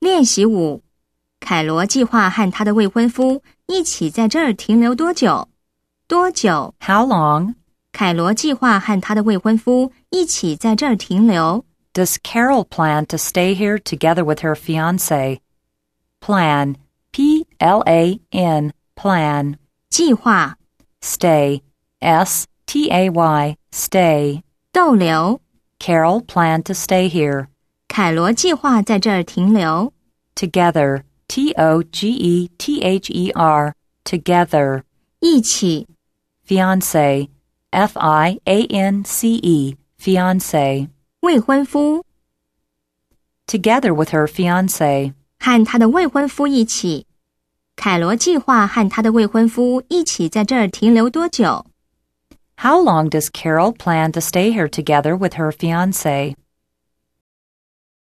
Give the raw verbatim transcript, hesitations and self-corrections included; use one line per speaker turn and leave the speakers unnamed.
练习五，凯罗计划和他的未婚夫一起在这儿停留多久？多久
How long?
凯罗计划和他的未婚夫一起在这儿停留。
Does Carol plan to stay here together with her fiancé? Plan, P L A N, plan.
计划
Stay, S T A Y, stay.
逗留
Carol planned to stay here.
凯罗计划在这儿停留。
Together, T O G E T H E R, together.
一起
Fiancé, F I A N C E, fiancé.
未婚夫
Together with her fiancé.
和他的未婚夫一起。凯罗计划和他的未婚夫一起在这儿停留多久？
How long does Carol plan to stay here together with her fiancé?